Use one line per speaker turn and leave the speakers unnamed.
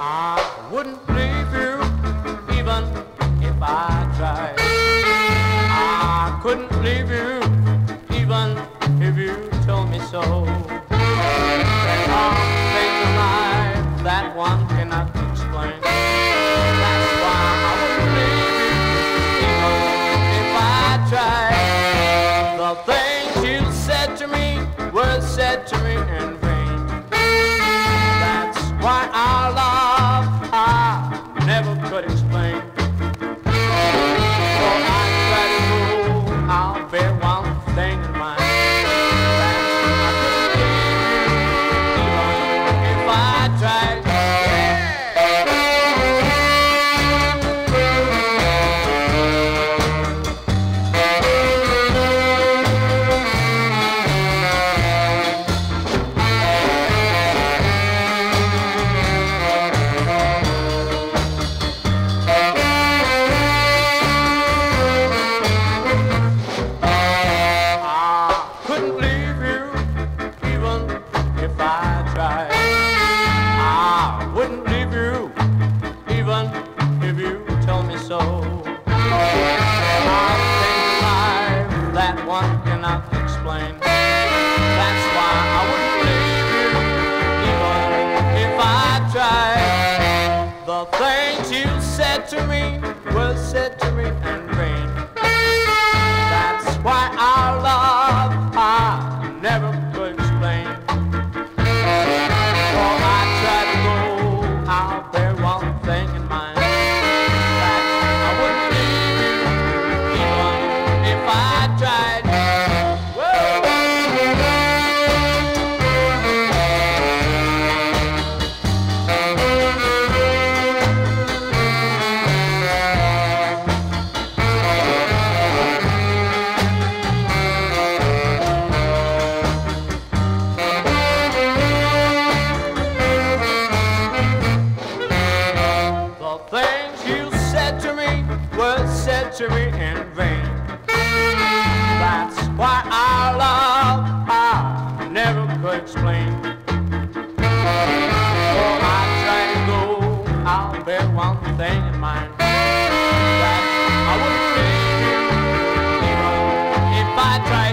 I wouldn't leave you even if I tried. I couldn't leave you even if you told me so. There are things in life that one cannot explain. That's why I wouldn't leave you even if I tried. The things you said to me were said to me in vain. That's why our love I never could explain. So I try to move, I'll bear one thing in mind. I couldn't leave you even if I tried. So there are things in life that one cannot explain. That's why I wouldn't leave you even if I tried. The things you said to me were said to me in vain. That's why our love I never could explain. So I try to go, I'll bear one thing in mind. Said to me in vain. That's why our love I never could explain. So I try to go, I'll bear one thing in mind. That I wouldn't leave you even if I tried.